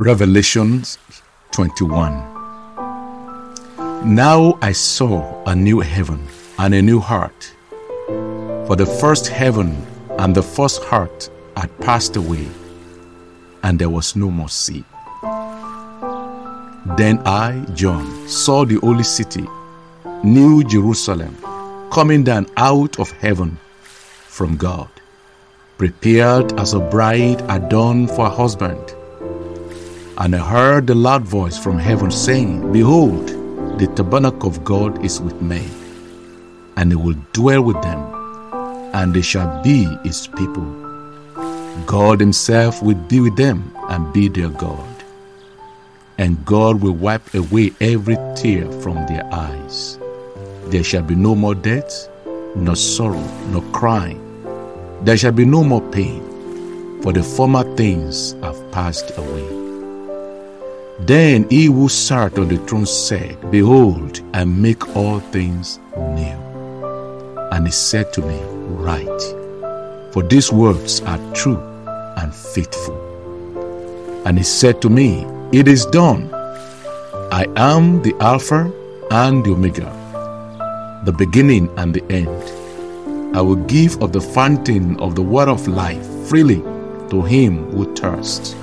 Revelation 21. Now I saw a new heaven and a new heart, for the first heaven and the first heart had passed away, and there was no more sea. Then I, John, saw the holy city, New Jerusalem, coming down out of heaven from God, prepared as a bride adorned for her husband. And I heard the loud voice from heaven saying, Behold, the tabernacle of God is with men, and he will dwell with them, and they shall be his people. God himself will be with them and be their God. And God will wipe away every tear from their eyes. There shall be no more death, nor sorrow, nor crying. There shall be no more pain, for the former things have passed away. Then he who sat on the throne said, Behold, I make all things new. And he said to me, Write, for these words are true and faithful. And he said to me, It is done. I am the Alpha and the Omega, the beginning and the end. I will give of the fountain of the water of life freely to him who thirsts.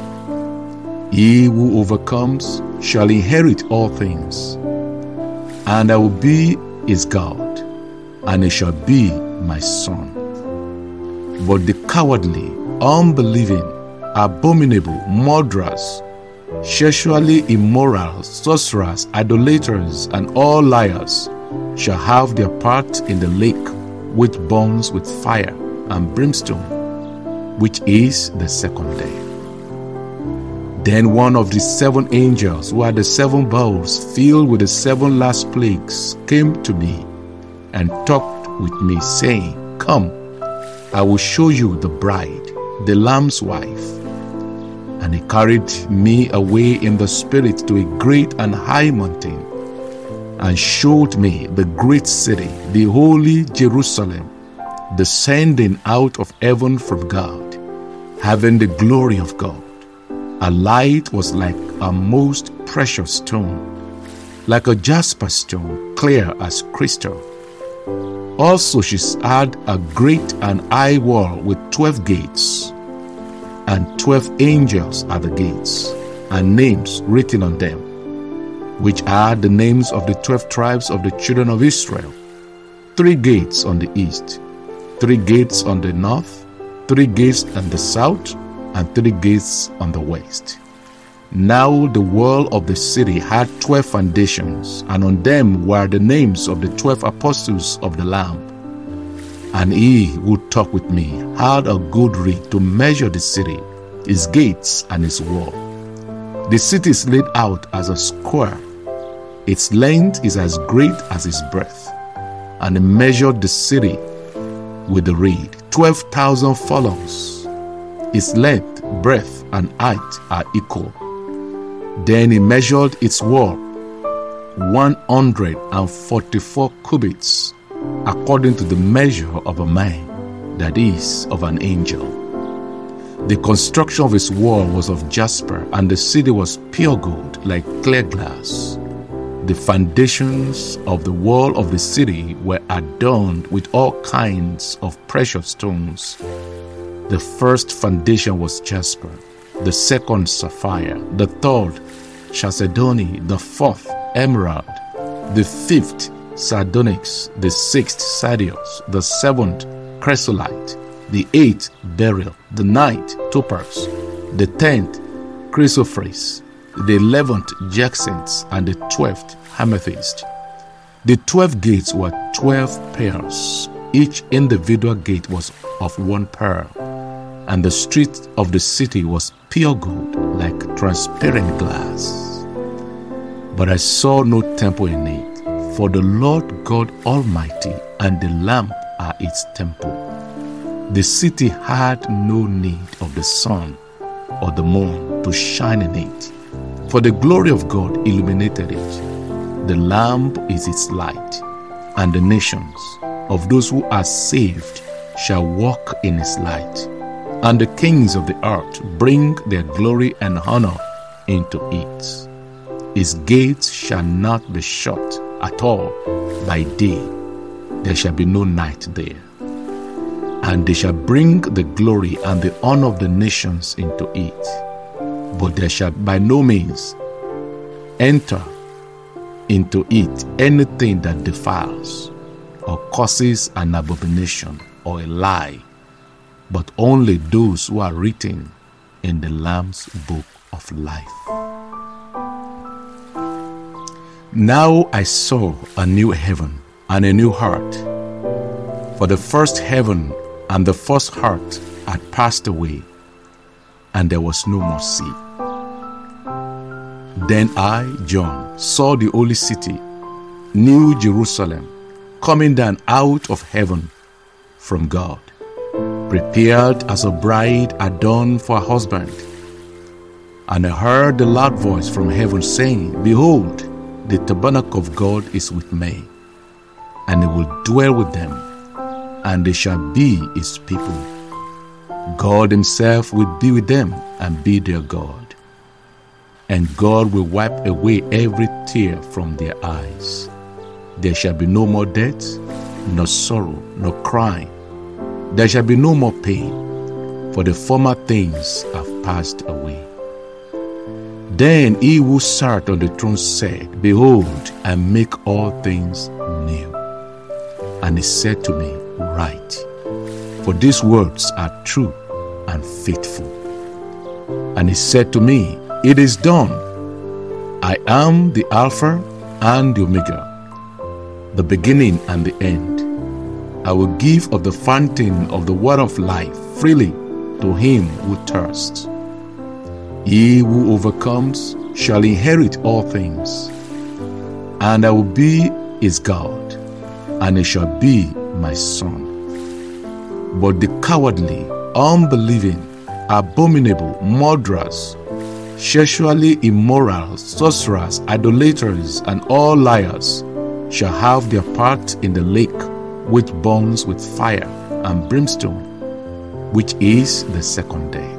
He who overcomes shall inherit all things, and I will be his God, and he shall be my son. But the cowardly, unbelieving, abominable, murderers, sexually immoral, sorcerers, idolaters, and all liars shall have their part in the lake which burns with fire and brimstone, which is the second death. Then one of the seven angels who had the seven bowls filled with the seven last plagues came to me and talked with me, saying, Come, I will show you the bride, the Lamb's wife. And he carried me away in the spirit to a great and high mountain, and showed me the great city, the holy Jerusalem, descending out of heaven from God, having the glory of God. Her light was like a most precious stone, like a jasper stone, clear as crystal. Also she had a great and high wall with 12 gates, and 12 angels at the gates, and names written on them, which are the names of the 12 tribes of the children of Israel. 3 gates on the east, 3 gates on the north, 3 gates on the south, and 3 gates on the west. Now the wall of the city had 12 foundations, and on them were the names of the 12 apostles of the Lamb. And he who talked with me had a good rede to measure the city, its gates, and its wall. The city is laid out as a square. Its length is as great as its breadth. And he measured the city with the reed, 12,000 furlongs. Its length, breadth, and height are equal. Then he measured its wall, 144 cubits, according to the measure of a man, that is, of an angel. The construction of its wall was of jasper, and the city was pure gold, like clear glass. The foundations of the wall of the city were adorned with all kinds of precious stones. The first foundation was jasper, the second sapphire, the third chalcedony, the fourth emerald, the fifth sardonyx, the sixth sardius, the seventh chrysolite, the eighth beryl, the ninth topaz, the 10th chrysoprase, the 11th jacinth, and the 12th amethyst. The 12 gates were 12 pearls. Each individual gate was of 1 pearl. And the street of the city was pure gold, like transparent glass. But I saw no temple in it, for the Lord God Almighty and the Lamb are its temple. The city had no need of the sun or the moon to shine in it, for the glory of God illuminated it. The Lamb is its light, and the nations of those who are saved shall walk in its light. And the kings of the earth bring their glory and honor into it. His gates shall not be shut at all by day. There shall be no night there. And they shall bring the glory and the honor of the nations into it. But there shall by no means enter into it anything that defiles, or causes an abomination, or a lie, but only those who are written in the Lamb's book of life. Now I saw a new heaven and a new heart, for the first heaven and the first heart had passed away, and there was no more sea. Then I, John, saw the holy city, New Jerusalem, coming down out of heaven from God, prepared as a bride adorned for a husband. And I heard the loud voice from heaven saying, Behold, the tabernacle of God is with men, and he will dwell with them, and they shall be his people. God himself will be with them and be their God. And God will wipe away every tear from their eyes. There shall be no more death, nor sorrow, nor crying. There shall be no more pain, for the former things have passed away. Then he who sat on the throne said, Behold, I make all things new. And he said to me, Write, for these words are true and faithful. And he said to me, It is done. I am the Alpha and the Omega, the beginning and the end. I will give of the fountain of the water of life freely to him who thirsts. He who overcomes shall inherit all things, and I will be his God, and he shall be my son. But the cowardly, unbelieving, abominable, murderers, sexually immoral, sorcerers, idolaters, and all liars shall have their part in the lake which burns with fire and brimstone, which is the second death.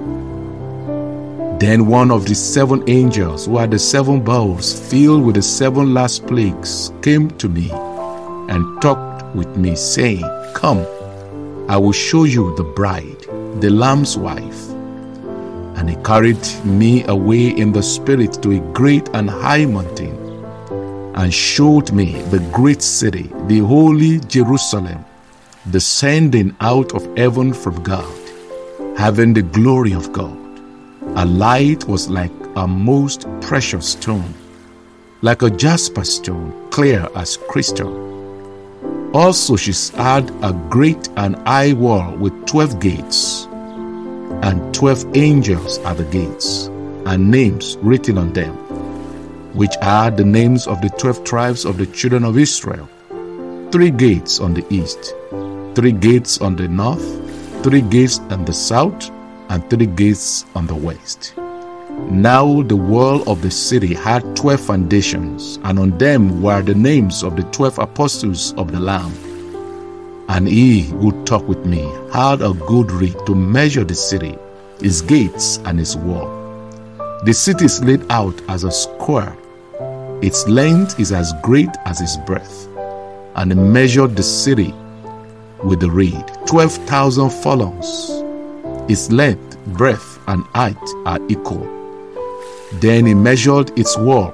Then one of the 7 angels who had the 7 bowls filled with the 7 last plagues came to me and talked with me, saying, Come, I will show you the bride, the Lamb's wife. And he carried me away in the spirit to a great and high mountain, and showed me the great city, the holy Jerusalem, descending out of heaven from God, having the glory of God. Her light was like a most precious stone, like a jasper stone, clear as crystal. Also she had a great and high wall with 12 gates, and 12 angels at the gates, and names written on them, which are the names of the 12 tribes of the children of Israel. 3 gates on the east, 3 gates on the north, 3 gates on the south, and 3 gates on the west. Now the wall of the city had 12 foundations, and on them were the names of the 12 apostles of the Lamb. And he who talked with me had a good reed to measure the city, its gates and its wall. The city is laid out as a square. Its length is as great as its breadth. And he measured the city with the reed, 12,000 furlongs. Its length, breadth, and height are equal. Then he measured its wall,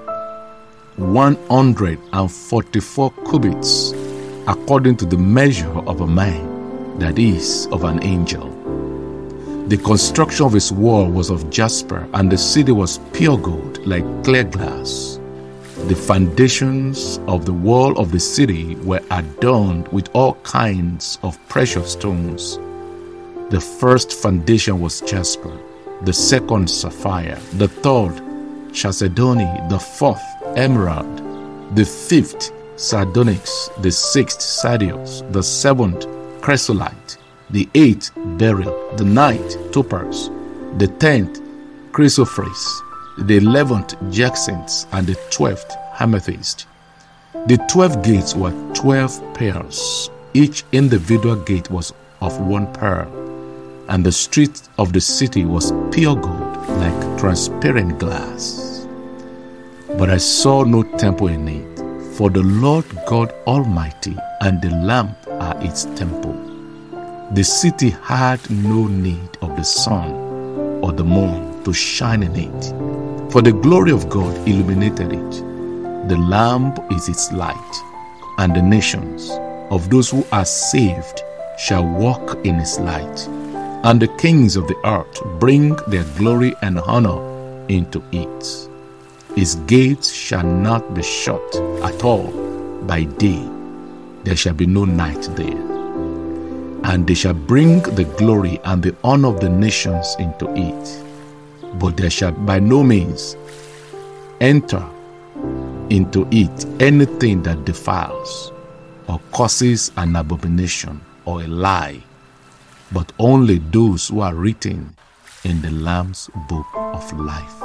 144 cubits, according to the measure of a man, that is, of an angel. The construction of its wall was of jasper, and the city was pure gold, like clear glass. The foundations of the wall of the city were adorned with all kinds of precious stones. The first foundation was jasper, the second sapphire, the third chalcedony, the fourth emerald, the fifth sardonyx, the sixth sardius, the seventh chrysolite, the 8th beryl, the 9th topaz, the 10th chrysoprase, the 11th jacinth, and the 12th amethyst. The 12 gates were 12 pearls. Each individual gate was of 1 pearl, and the street of the city was pure gold, like transparent glass. But I saw no temple in it, for the Lord God Almighty and the Lamb are its temple. The city had no need of the sun or the moon to shine in it, for the glory of God illuminated it. The Lamb is its light, and the nations of those who are saved shall walk in its light. And the kings of the earth bring their glory and honor into it. Its gates shall not be shut at all by day. There shall be no night there. And they shall bring the glory and the honor of the nations into it. But there shall by no means enter into it anything that defiles, or causes an abomination, or a lie, but only those who are written in the Lamb's book of life.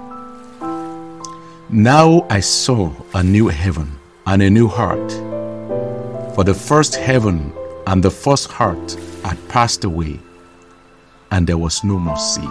Now I saw a new heaven and a new heart, for the first heaven and the first heart had passed away, and there was no more sea.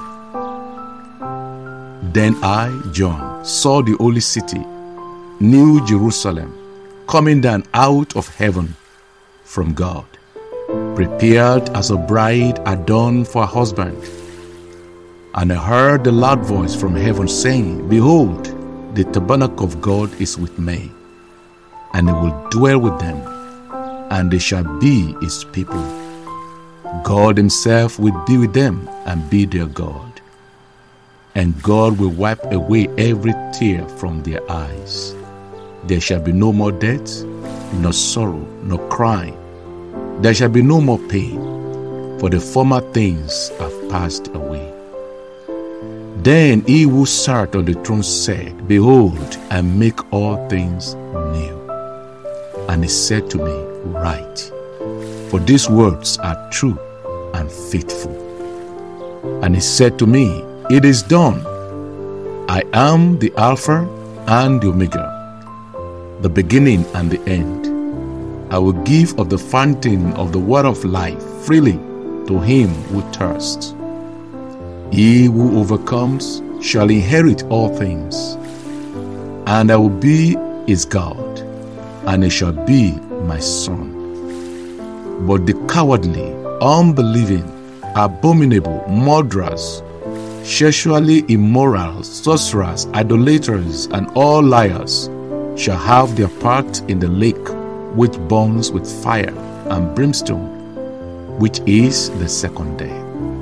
Then I, John, saw the holy city, New Jerusalem, coming down out of heaven from God, prepared as a bride adorned for a husband. And I heard the loud voice from heaven saying, Behold, the tabernacle of God is with men, and he will dwell with them, and they shall be his people. God himself will be with them and be their God. And God will wipe away every tear from their eyes. There shall be no more death, nor sorrow, nor crying. There shall be no more pain, for the former things have passed away. Then he who sat on the throne said, Behold, I make all things new. And he said to me, Write, for these words are true and faithful. And he said to me, It is done. I am the Alpha and the Omega, the beginning and the end. I will give of the fountain of the water of life freely to him who thirsts. He who overcomes shall inherit all things, and I will be his God, and he shall be my son. But the cowardly, unbelieving, abominable, murderers, sexually immoral, sorcerers, idolaters, and all liars shall have their part in the lake which burns with fire and brimstone, which is the second death.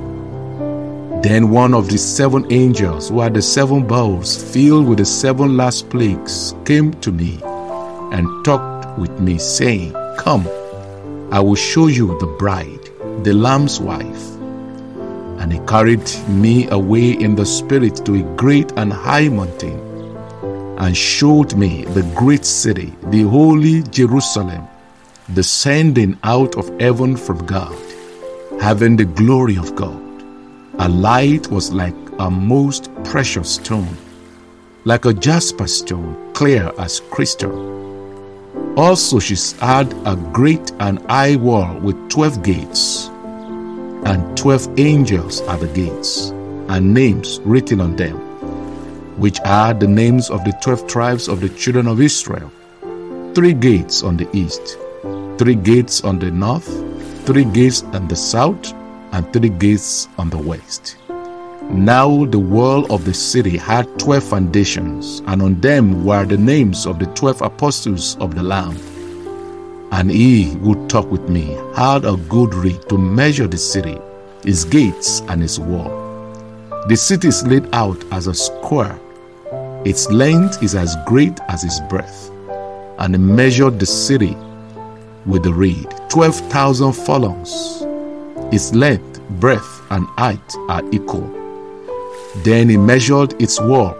Then one of the 7 angels who had the 7 bowls filled with the 7 last plagues came to me and talked with me, saying, Come, I will show you the bride, the Lamb's wife. And he carried me away in the spirit to a great and high mountain, and showed me the great city, the holy Jerusalem, descending out of heaven from God, having the glory of God. Her light was like a most precious stone, like a jasper stone, clear as crystal. Also she had a great and high wall with 12 gates, and 12 angels at the gates, and names written on them, which are the names of the 12 tribes of the children of Israel. 3 gates on the east, 3 gates on the north, 3 gates on the south, and 3 gates on the west. Now the wall of the city had 12 foundations, and on them were the names of the 12 apostles of the Lamb. And he who talked with me had a good reed to measure the city, its gates and its wall. The city is laid out as a square. Its length is as great as its breadth. And he measured the city with the reed, 12,000 furlongs. Its length, breadth, and height are equal. Then he measured its wall,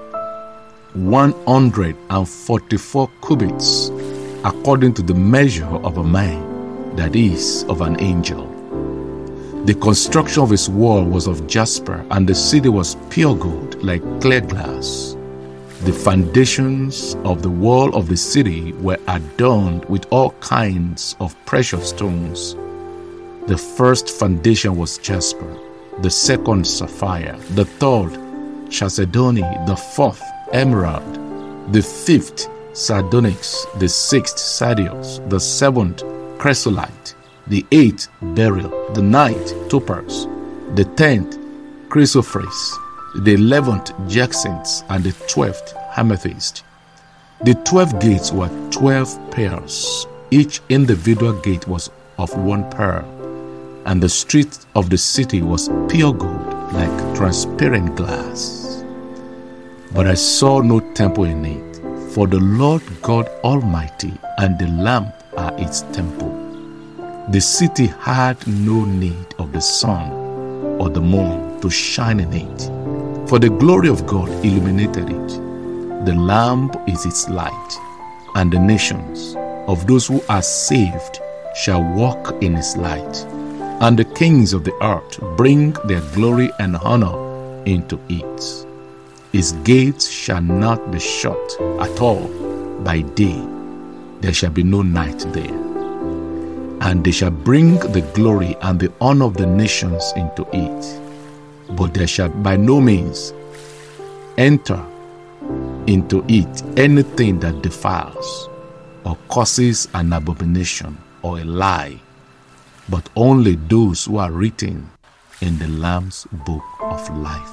144 cubits, according to the measure of a man, that is, of an angel. The construction of its wall was of jasper, and the city was pure gold, like clear glass. The foundations of the wall of the city were adorned with all kinds of precious stones. The first foundation was jasper, the second sapphire, the third chalcedony, the fourth emerald, the fifth sardonyx, the sixth sardius, the seventh chrysolite, the eighth beryl, the ninth topaz, the 10th chrysoprase, the 11th jacinth, and the 12th amethyst. The 12 gates were 12 pairs. Each individual gate was of one pearl, and the street of the city was pure gold, like transparent glass. But I saw no temple in it, for the Lord God Almighty and the Lamb are its temple. The city had no need of the sun or the moon to shine in it, for the glory of God illuminated it. The Lamb is its light, and the nations of those who are saved shall walk in its light, and the kings of the earth bring their glory and honor into it. Its gates shall not be shut at all by day. There shall be no night there. And they shall bring the glory and the honor of the nations into it. But there shall by no means enter into it anything that defiles, or causes an abomination, or a lie, but only those who are written in the Lamb's book of life.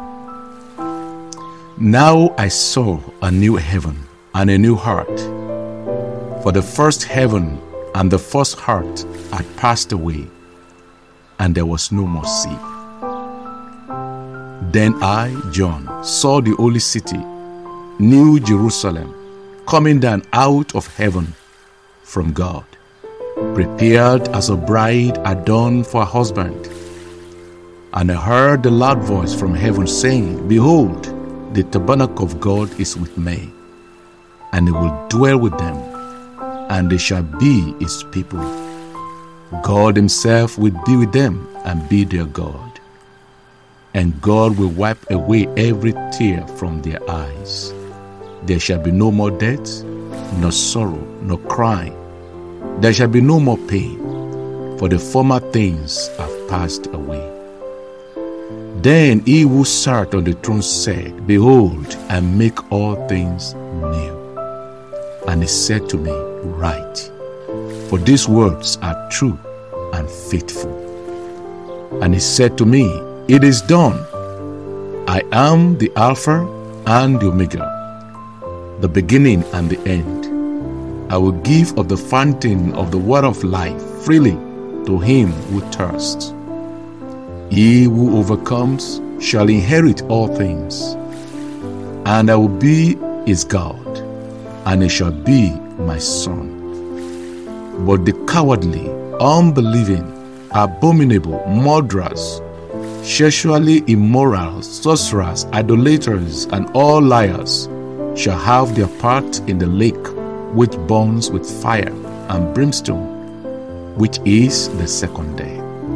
Now I saw a new heaven and a new heart, for the first heaven and the first heart had passed away, and there was no more sea. Then I, John, saw the holy city, New Jerusalem, coming down out of heaven from God, prepared as a bride adorned for a husband. And I heard the loud voice from heaven saying, Behold, the tabernacle of God is with men, and he will dwell with them, and they shall be his people. God himself will be with them and be their God. And God will wipe away every tear from their eyes. There shall be no more death, nor sorrow, nor crying. There shall be no more pain, for the former things have passed away. Then he who sat on the throne said, Behold, I make all things new. And he said to me, Write, for these words are true and faithful. And he said to me, It is done. I am the Alpha and the Omega, the beginning and the end. I will give of the fountain of the water of life freely to him who thirsts. He who overcomes shall inherit all things, and I will be his God, and he shall be my son. But the cowardly, unbelieving, abominable, murderers, sexually immoral, sorcerers, idolaters, and all liars shall have their part in the lake which burns with fire and brimstone, which is the second death.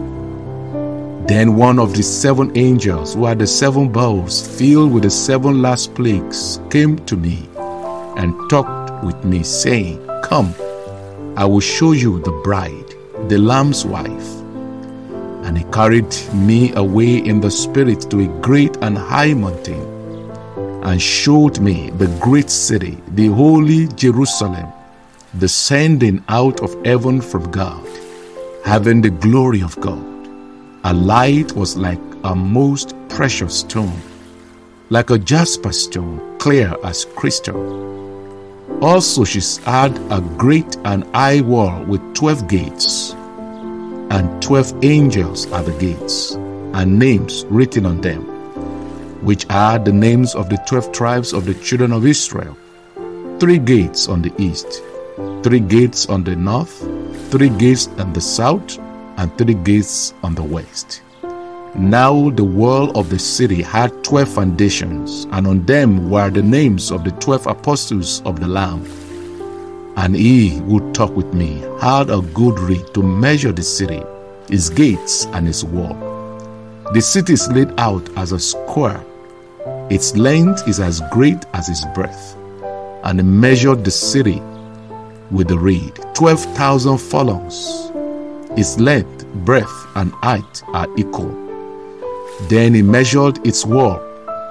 Then one of the 7 angels who had the 7 bowls filled with the 7 last plagues came to me and talked with me, saying, Come, I will show you the bride, the Lamb's wife. And he carried me away in the spirit to a great and high mountain, and showed me the great city, the holy Jerusalem, descending out of heaven from God, having the glory of God. Her light was like a most precious stone, like a jasper stone, clear as crystal. Also she had a great and high wall with 12 gates, and 12 angels at the gates, and names written on them, which are the names of the 12 tribes of the children of Israel. 3 gates on the east, 3 gates on the north, 3 gates on the south, and 3 gates on the west. Now the wall of the city had 12 foundations, and on them were the names of the 12 apostles of the Lamb. And he who talked with me had a good reed to measure the city, its gates and its wall. The city is laid out as a square. Its length is as great as its breadth. And he measured the city with the reed, 12,000 furlongs. Its length, breadth, and height are equal. Then he measured its wall,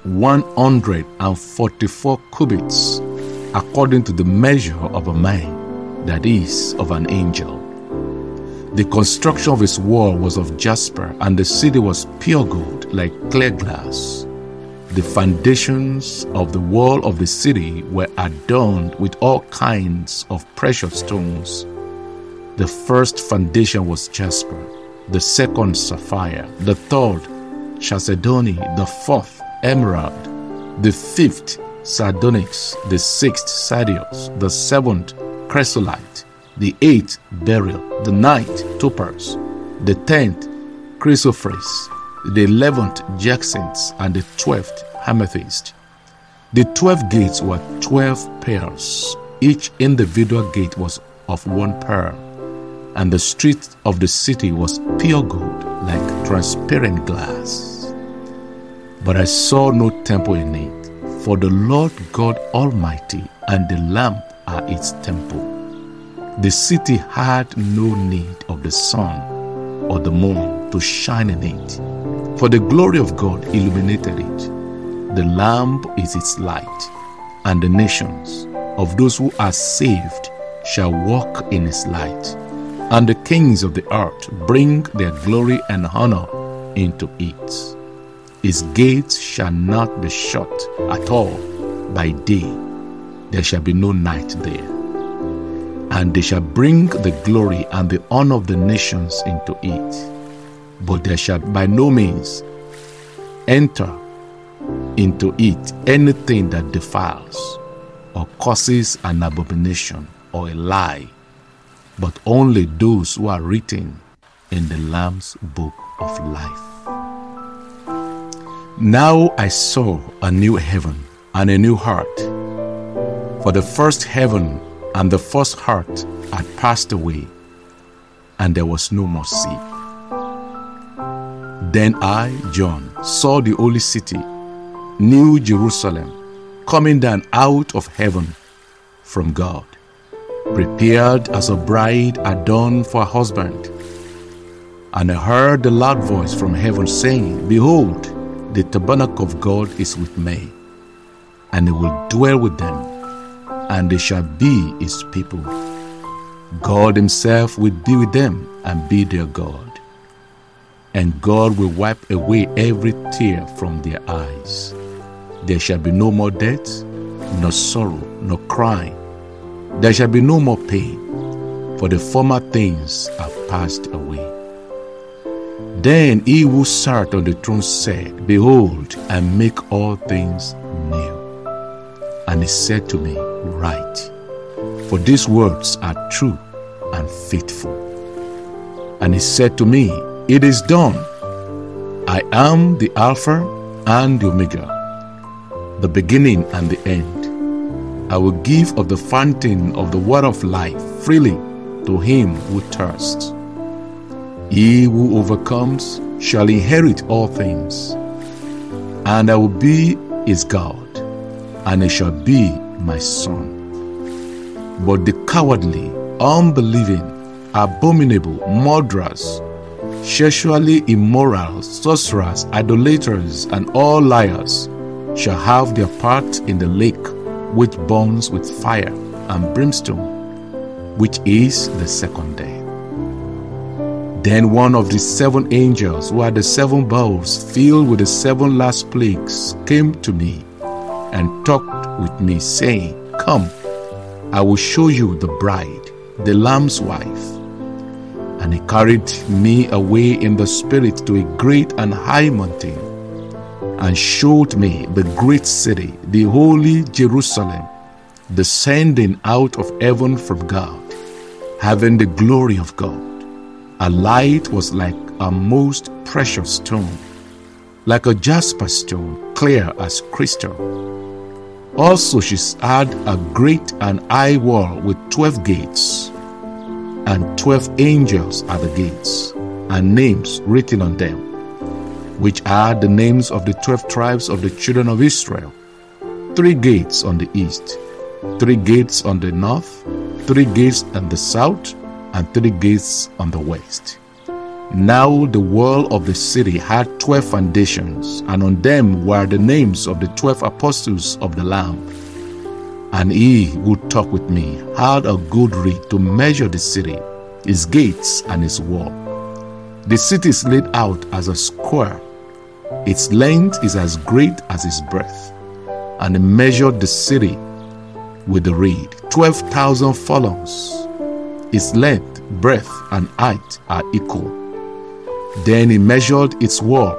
144 cubits, according to the measure of a man, that is, of an angel. The construction of his wall was of jasper, and the city was pure gold, like clear glass. The foundations of the wall of the city were adorned with all kinds of precious stones. The first foundation was jasper, the second sapphire, the third chalcedony, the fourth emerald, the fifth sardonyx, the sixth sardius, the seventh chrysolite, the eighth beryl, the ninth topaz, the 10th chrysoprase, the 11th jacinth, and the 12th amethyst. The 12 gates were 12 pearls. Each individual gate was of one pearl, and the street of the city was pure gold, like transparent glass. But I saw no temple in it, for the Lord God Almighty and the Lamb are its temple. The city had no need of the sun or the moon to shine in it, for the glory of God illuminated it. The Lamb is its light, and the nations of those who are saved shall walk in its light. And the kings of the earth bring their glory and honor into it. Its gates shall not be shut at all by day. There shall be no night there. And they shall bring the glory and the honor of the nations into it. But there shall by no means enter into it anything that defiles, or causes an abomination, or a lie, but only those who are written in the Lamb's book of life. Now I saw a new heaven and a new heart, for the first heaven and the first heart had passed away, and there was no more sea. Then I, John, saw the holy city, New Jerusalem, coming down out of heaven from God, prepared as a bride adorned for a husband. And I heard the loud voice from heaven saying, Behold, the tabernacle of God is with men, and he will dwell with them, and they shall be his people. God himself will be with them and be their God. And God will wipe away every tear from their eyes. There shall be no more death, nor sorrow, nor crying. There shall be no more pain, for the former things have passed away. Then he who sat on the throne said, Behold, I make all things new. And he said to me, Write, for these words are true and faithful. And he said to me, It is done. I am the Alpha and the Omega, the beginning and the end. I will give of the fountain of the water of life freely to him who thirsts. He who overcomes shall inherit all things, and I will be his God, and he shall be my son. But the cowardly, unbelieving, abominable, murderers, sexually immoral, sorcerers, idolaters, and all liars shall have their part in the lake which burns with fire and brimstone, which is the second death. Then one of the 7 angels who had the 7 bowls filled with the 7 last plagues came to me and talked with me, saying, Come, I will show you the bride, the Lamb's wife. And he carried me away in the spirit to a great and high mountain, and showed me the great city, the holy Jerusalem, descending out of heaven from God, having the glory of God. Her light was like a most precious stone, like a jasper stone, clear as crystal. Also she had a great and high wall with 12 gates, and 12 angels at the gates, and names written on them, which are the names of the 12 tribes of the children of Israel. 3 gates on the east, 3 gates on the north, 3 gates on the south, and 3 gates on the west. Now the wall of the city had 12 foundations, and on them were the names of the 12 apostles of the Lamb. And he who talked with me had a good rede to measure the city, its gates and its wall. The city is laid out as a square. Its length is as great as its breadth. And he measured the city with the reed, 12,000 furlongs. Its length, breadth, and height are equal. Then he measured its wall,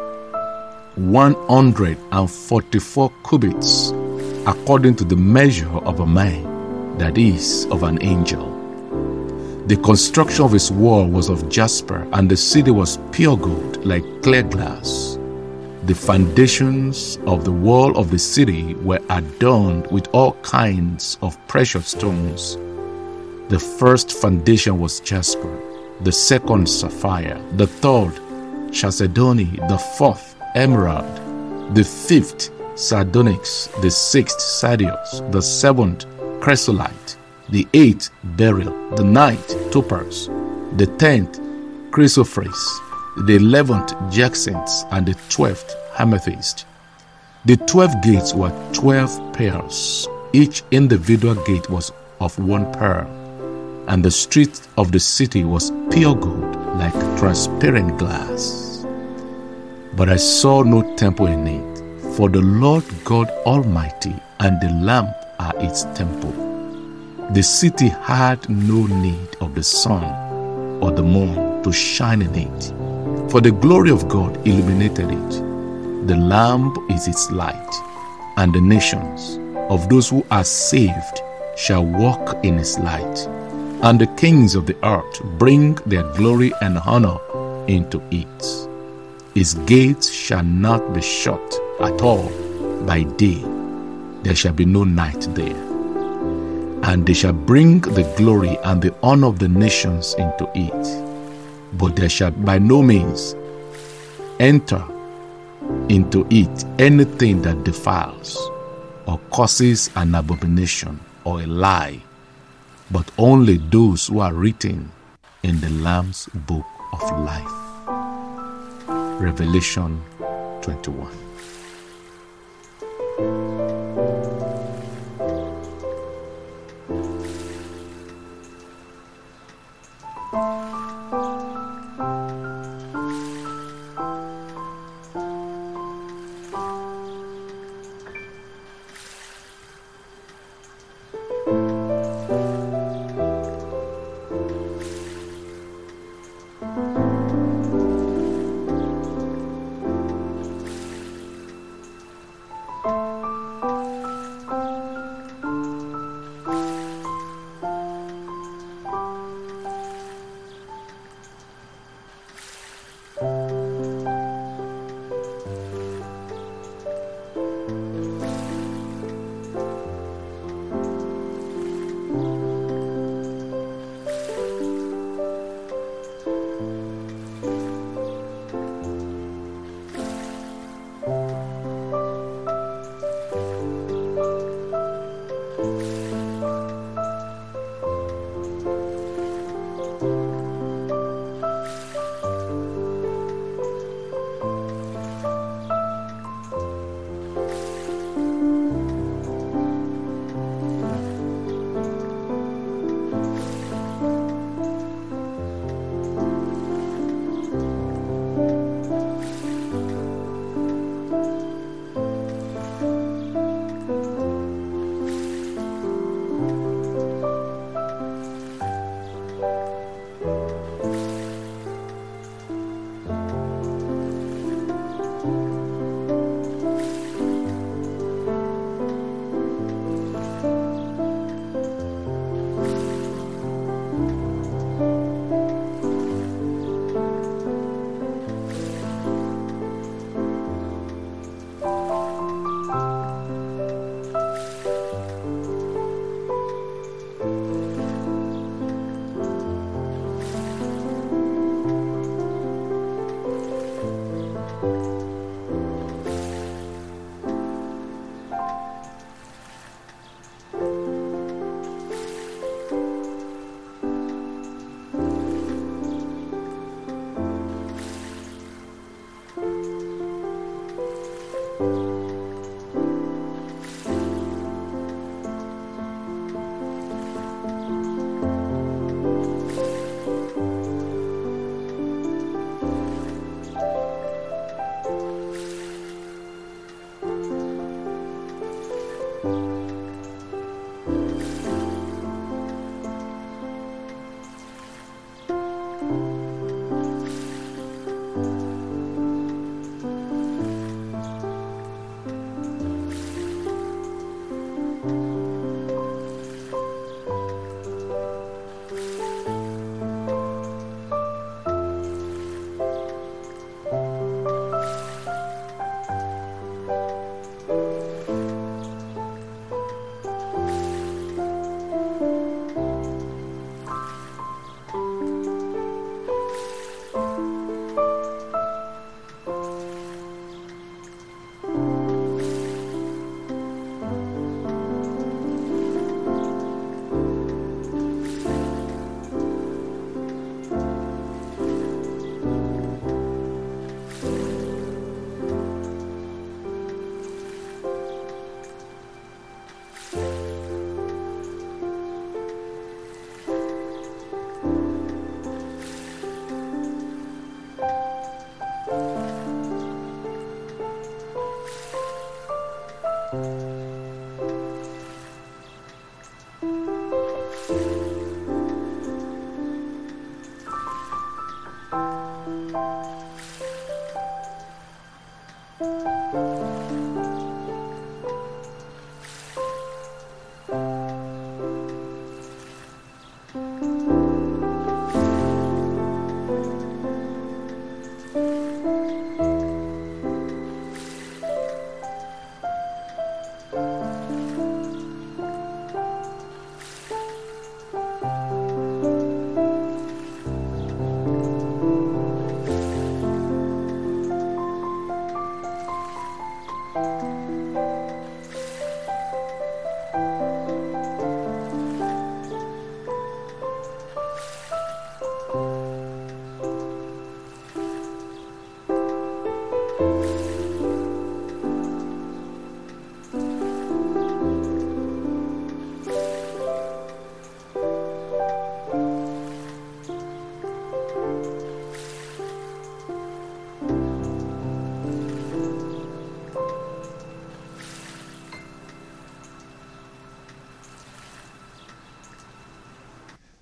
144 cubits, according to the measure of a man, that is, of an angel. The construction of its wall was of jasper, and the city was pure gold, like clear glass. The foundations of the wall of the city were adorned with all kinds of precious stones. The first foundation was jasper, the second sapphire, the third chalcedony, the fourth emerald, the fifth sardonyx, the sixth sardius, the seventh chrysolite, the eighth beryl, the ninth topaz, the 10th chrysoprase, the 11th jacinth, and the 12th amethyst. The 12 gates were 12 pearls. Each individual gate was of one pearl, and the street of the city was pure gold, like transparent glass. But I saw no temple in it, for the Lord God Almighty and the Lamb are its temple. The city had no need of the sun or the moon to shine in it, for the glory of God illuminated it. The Lamb is its light, and the nations of those who are saved shall walk in its light. And the kings of the earth bring their glory and honor into it. Its gates shall not be shut at all by day. There shall be no night there. And they shall bring the glory and the honor of the nations into it. But there shall by no means enter into it anything that defiles, or causes an abomination, or a lie, but only those who are written in the Lamb's book of life. Revelation 21.